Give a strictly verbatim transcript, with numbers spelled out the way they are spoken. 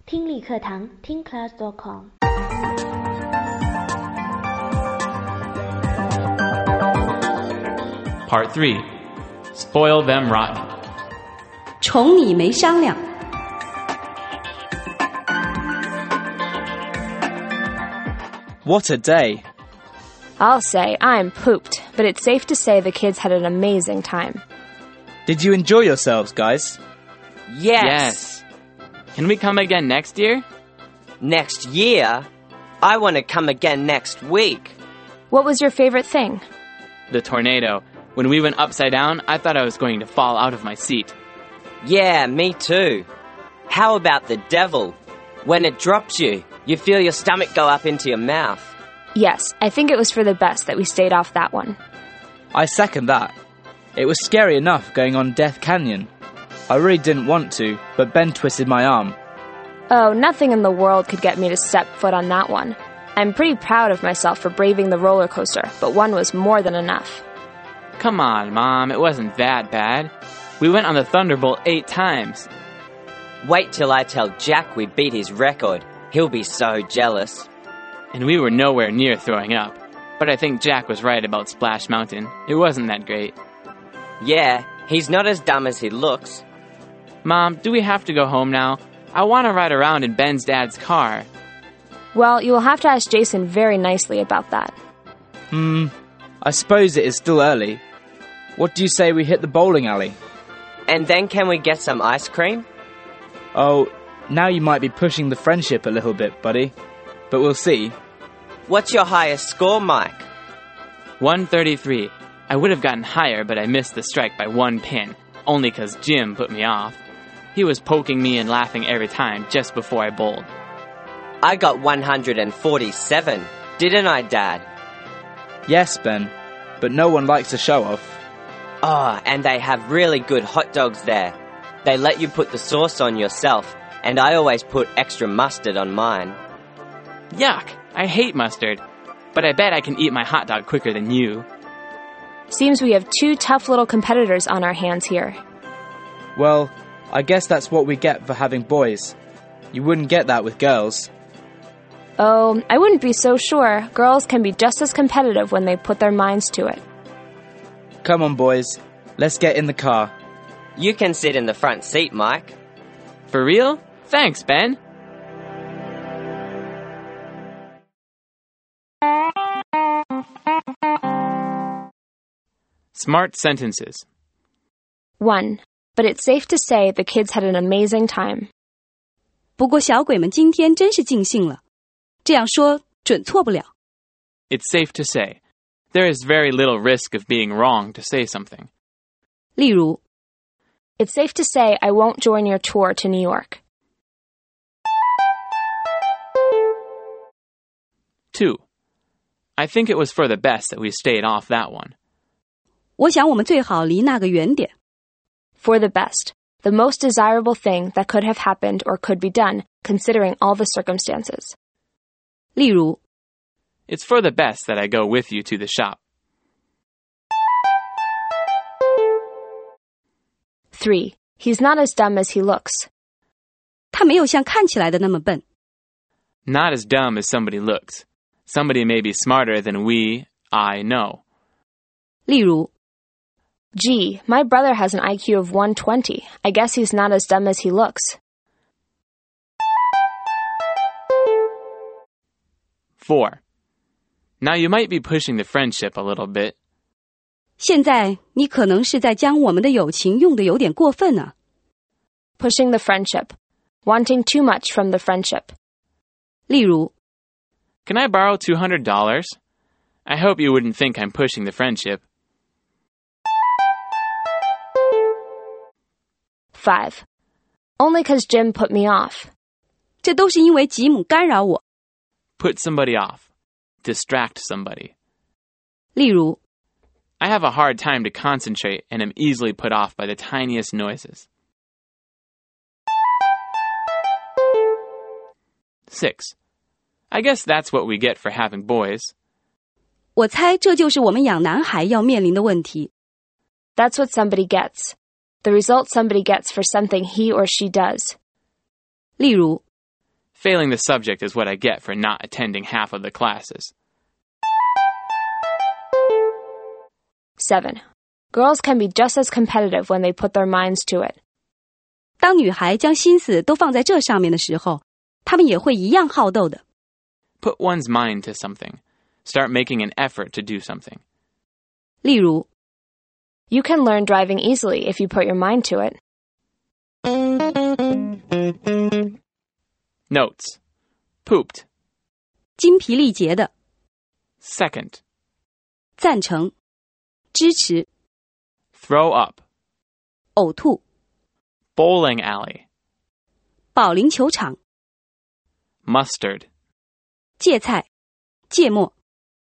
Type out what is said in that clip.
听力课堂听 class dot com。 Part three. Spoil them rotten. 宠你没商量。 What a day. I'll say I'm pooped, but it's safe to say the kids had an amazing time. Did you enjoy yourselves, guys? Yes. Yes. Can we come again next year? Next year? I want to come again next week. What was your favorite thing? The tornado. When we went upside down, I thought I was going to fall out of my seat. Yeah, me too. How about the devil? When it drops you, you feel your stomach go up into your mouth. Yes, I think it was for the best that we stayed off that one. I second that. It was scary enough going on Death Canyon. I really didn't want to, but Ben twisted my arm. Oh, nothing in the world could get me to step foot on that one. I'm pretty proud of myself for braving the roller coaster, but one was more than enough. Come on, Mom, it wasn't that bad. We went on the Thunderbolt eight times. Wait till I tell Jack we beat his record. He'll be so jealous. And we were nowhere near throwing up. But I think Jack was right about Splash Mountain. It wasn't that great. Yeah, he's not as dumb as he looks. Mom, do we have to go home now? I want to ride around in Ben's dad's car. Well, you will have to ask Jason very nicely about that. Hmm, I suppose it is still early. What do you say we hit the bowling alley? And then can we get some ice cream? Oh, now you might be pushing the friendship a little bit, buddy. But we'll see. What's your highest score, Mike? one thirty-three. I would have gotten higher, but I missed the strike by one pin, only because Jim put me off. He was poking me and laughing every time just before I bowled. I got one hundred forty-seven, didn't I, Dad? Yes, Ben, but no one likes to show off. Oh, and they have really good hot dogs there. They let you put the sauce on yourself, and I always put extra mustard on mine. Yuck! I hate mustard. But I bet I can eat my hot dog quicker than you. Seems we have two tough little competitors on our hands here. Well, I guess that's what we get for having boys. You wouldn't get that with girls. Oh, I wouldn't be so sure. Girls can be just as competitive when they put their minds to it. Come on, boys. Let's get in the car. You can sit in the front seat, Mike. For real? Thanks, Ben. Smart sentences. One. But it's safe to say the kids had an amazing time. 不过小鬼们今天真是尽兴了，这样说准错不了。 It's safe to say. There is very little risk of being wrong to say something. 例如 It's safe to say I won't join your tour to New York. Two. I think it was for the best that we stayed off that one. 我想我们最好离那个远点。 For the best. The most desirable thing that could have happened or could be done, considering all the circumstances. 例如 It's for the best that I go with you to the shop. Three. He's not as dumb as he looks. 他没有像看起来的那么笨。 Not as dumb as somebody looks. Somebody may be smarter than we, I know. 例如 Gee, my brother has an I Q of one twenty. I guess he's not as dumb as he looks. Four. Now you might be pushing the friendship a little bit. 现在你可能是在将我们的友情用得有点过分啊。 Pushing the friendship. Wanting too much from the friendship. 例如 Can I borrow two hundred dollars? I hope you wouldn't think I'm pushing the friendship. Five. Only 'cause Jim put me off. 这都是因为吉姆干扰我。 Put somebody off. Distract somebody. 例如 I have a hard time to concentrate and am easily put off by the tiniest noises. Six. I guess that's what we get for having boys. 我猜这就是我们养男孩要面临的问题。 That's what somebody gets. The result somebody gets for something he or she does. 例如 Failing the subject is what I get for not attending half of the classes. seven. Girls can be just as competitive when they put their minds to it. 当女孩将心思都放在这上面的时候，她们也会一样好斗的。 Put one's mind to something. Start making an effort to do something. 例如 You can learn driving easily if you put your mind to it. Notes. Pooped. 精疲力竭的， Second. 赞成，支持， Throw up. 呕吐， Bowling alley. 保龄球场， Mustard. 芥菜，芥末。